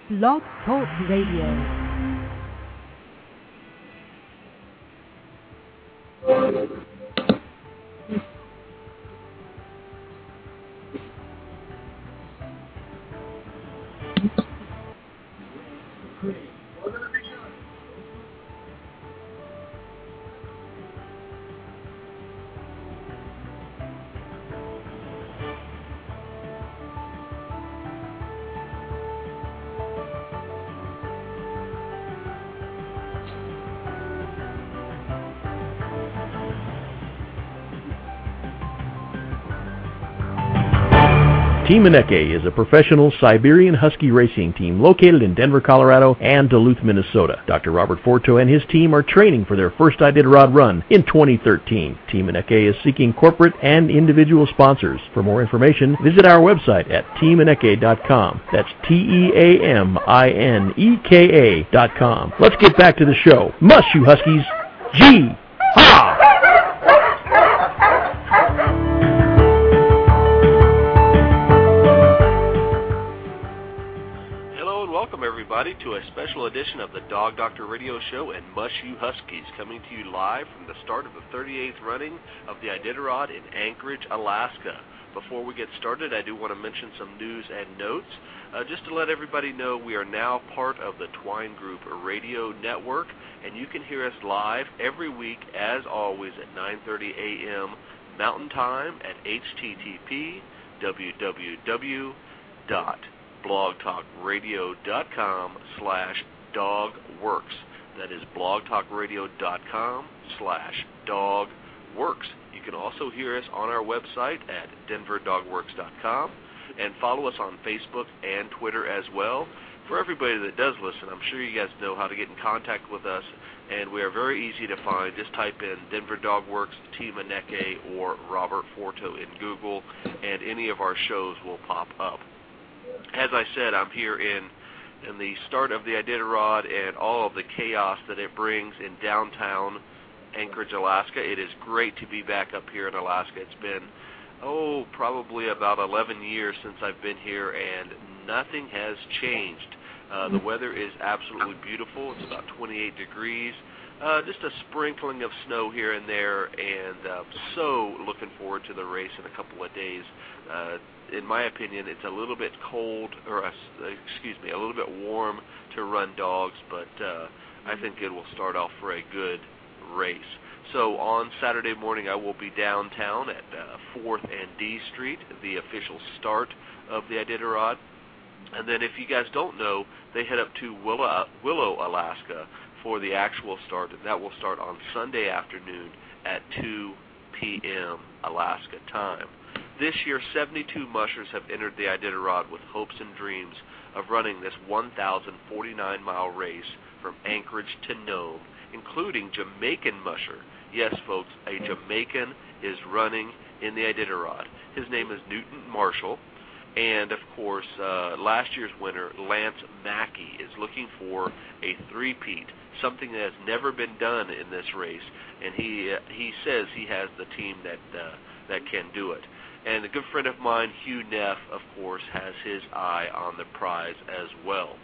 Blog Talk Radio. Team Ineke is a professional Siberian Husky racing team located in Denver, Colorado and Duluth, Minnesota. Dr. Robert Forto and his team are training for their first Iditarod run in 2013. Team Ineke is seeking corporate and individual sponsors. For more information, visit our website at teamineke.com. That's TEAMINEKA.com. Let's get back to the show. Mush, you Huskies! G-Ha! To a special edition of the Dog Doctor Radio Show and Mush You Huskies, coming to you live from the start of the 38th running of the Iditarod in Anchorage, Alaska. Before we get started, I do want to mention some news and notes. Just to let everybody know, we are now part of the Twine Group Radio Network, and you can hear us live every week, as always, at 9:30 a.m. Mountain Time at http://blogtalkradio.com/dogworks. That is blogtalkradio.com/dogworks. You can also hear us on our website at denverdogworks.com and follow us on Facebook and Twitter as well. For everybody that does listen, I'm sure you guys know how to get in contact with us, and we are very easy to find. Just type in Denver Dog Works, Team Ineke, or Robert Forto in Google, and any of our shows will pop up. As I said, I'm here in the start of the Iditarod and all of the chaos that it brings in downtown Anchorage, Alaska. It is great to be back up here in Alaska. It's been, probably about 11 years since I've been here, and nothing has changed. The weather is absolutely beautiful. It's about 28 degrees. Just a sprinkling of snow here and there, and so looking forward to the race in a couple of days. In my opinion, it's a little bit cold, a little bit warm to run dogs, but I think it will start off for a good race. So on Saturday morning, I will be downtown at 4th and D Street, the official start of the Iditarod. And then if you guys don't know, they head up to Willow, Alaska for the actual start, and that will start on Sunday afternoon at 2 p.m. Alaska time. This year, 72 mushers have entered the Iditarod with hopes and dreams of running this 1,049-mile race from Anchorage to Nome, including Jamaican musher. Yes, folks, a Jamaican is running in the Iditarod. His name is Newton Marshall, and, of course, last year's winner, Lance Mackey, is looking for a three-peat, something that has never been done in this race, and he says he has the team that can do it. And a good friend of mine, Hugh Neff, of course, has his eye on the prize as well.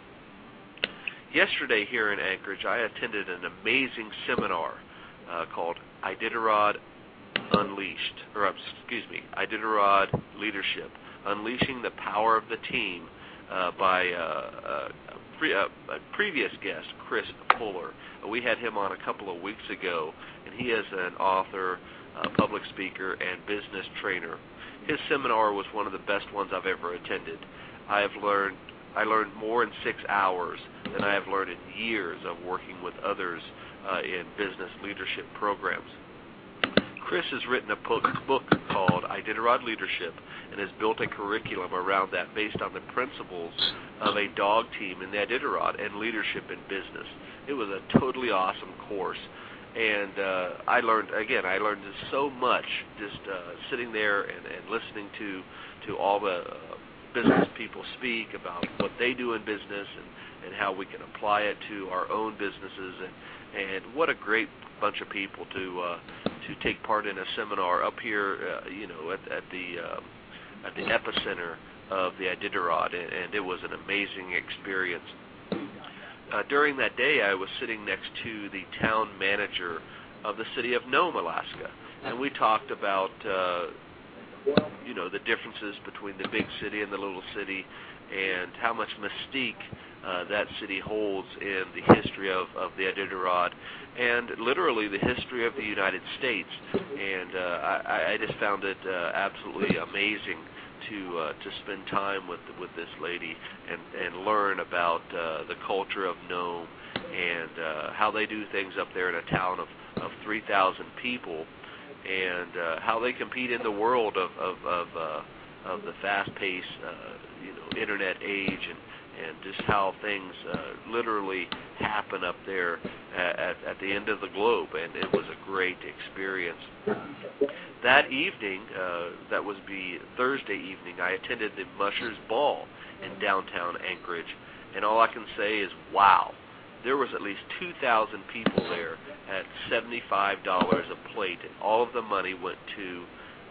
Yesterday here in Anchorage, I attended an amazing seminar called Iditarod Iditarod Leadership, Unleashing the Power of the Team by a previous guest, Chris Fuller. We had him on a couple of weeks ago, and he is an author, public speaker, and business trainer. His seminar was one of the best ones I've ever attended. I learned more in 6 hours than I have learned in years of working with others in business leadership programs. Chris has written a book called Iditarod Leadership and has built a curriculum around that based on the principles of a dog team in the Iditarod and leadership in business. It was a totally awesome course. And I learned so much just sitting there and listening to all the business people speak about what they do in business and how we can apply it to our own businesses. And what a great bunch of people to take part in a seminar up here, at the epicenter of the Iditarod, and it was an amazing experience. During that day, I was sitting next to the town manager of the city of Nome, Alaska, and we talked about the differences between the big city and the little city, and how much mystique that city holds in the history of the Iditarod, and literally the history of the United States. And I just found it absolutely amazing to spend time with this lady and learn about the culture of Nome and how they do things up there in a town of 3,000 people, and how they compete in the world of the fast-paced internet age, and just how things literally happen up there at the end of the globe. And it was a great experience. That evening, that was the Thursday evening, I attended the Mushers Ball in downtown Anchorage, and all I can say is, wow. There was at least 2,000 people there at $75 a plate, and all of the money went to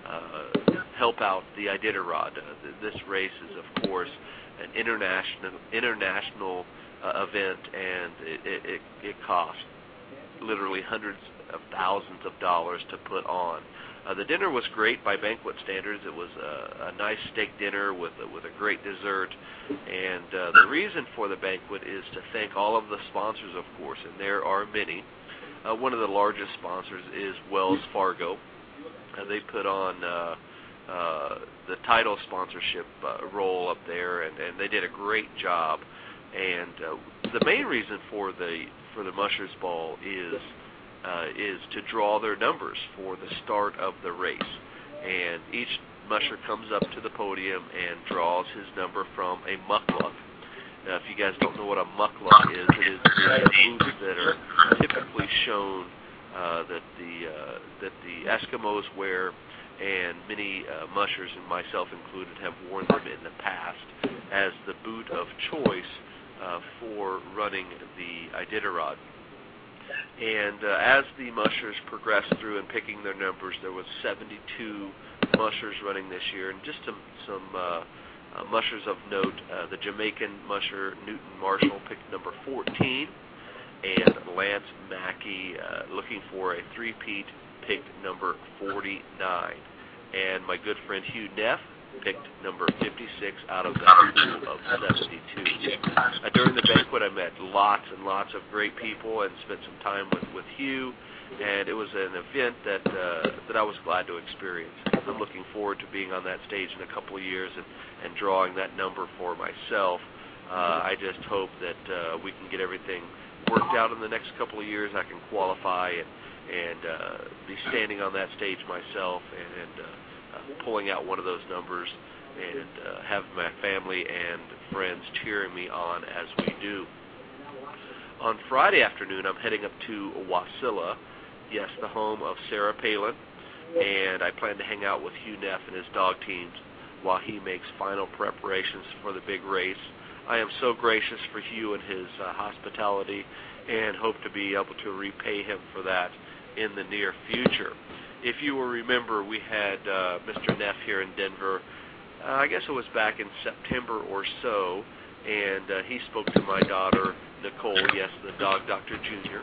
help out the Iditarod. This race is, of course, an international event, and it costs literally hundreds of thousands of dollars to put on. The dinner was great by banquet standards. It was a nice steak dinner with a great dessert, and the reason for the banquet is to thank all of the sponsors, of course, and there are many. One of the largest sponsors is Wells Fargo. They put on the title sponsorship role up there, and they did a great job. And the main reason for the Mushers Ball is to draw their numbers for the start of the race. And each musher comes up to the podium and draws his number from a mukluk. Now, if you guys don't know what a mukluk is, it is the boots that are typically shown that the Eskimos wear, and many mushers, and myself included, have worn them in the past as the boot of choice for running the Iditarod. And as the mushers progressed through and picking their numbers, there was 72 mushers running this year, and just some mushers of note. The Jamaican musher Newton Marshall picked number 14, and Lance Mackey, looking for a three-peat, picked number 49. And my good friend Hugh Neff picked number 56 out of that pool of 72. During the banquet, I met lots and lots of great people and spent some time with Hugh, and it was an event that I was glad to experience. I'm looking forward to being on that stage in a couple of years and drawing that number for myself. I just hope that we can get everything worked out in the next couple of years. I can qualify and be standing on that stage myself and pulling out one of those numbers, and have my family and friends cheering me on as we do. On Friday afternoon, I'm heading up to Wasilla, yes, the home of Sarah Palin, and I plan to hang out with Hugh Neff and his dog teams while he makes final preparations for the big race. I am so gracious for Hugh and his hospitality, and hope to be able to repay him for that in the near future. If you will remember, we had Mr. Neff here in Denver, I guess it was back in September or so, and he spoke to my daughter, Nicole, yes, the dog doctor junior.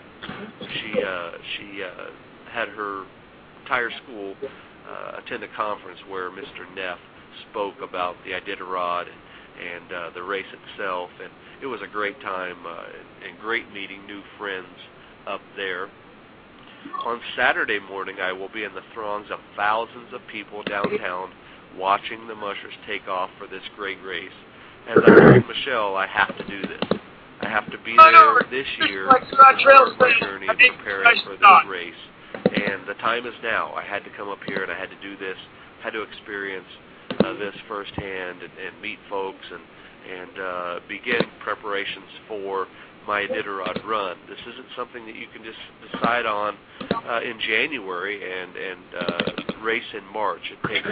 She had her entire school attend a conference where Mr. Neff spoke about the Iditarod and the race itself, and it was a great time and great meeting new friends up there. On Saturday morning, I will be in the throngs of thousands of people downtown watching the mushers take off for this great race. As I told Michelle, I have to do this. I have to be there this year to start my journey of preparing for this race. And the time is now. I had to come up here and I had to do this, had to experience this firsthand and meet folks and begin preparations for my Iditarod run. This isn't something that you can just decide on in January and race in March. It takes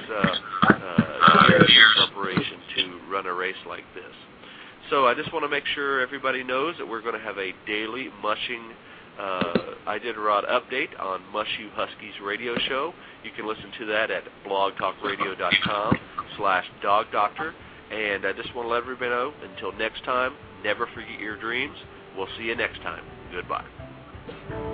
years of preparation to run a race like this. So I just want to make sure everybody knows that we're going to have a daily mushing Iditarod update on Mush U Huskies radio show. You can listen to that at blogtalkradio.com/dogdoctor. And I just want to let everybody know, until next time, never forget your dreams. We'll see you next time. Goodbye.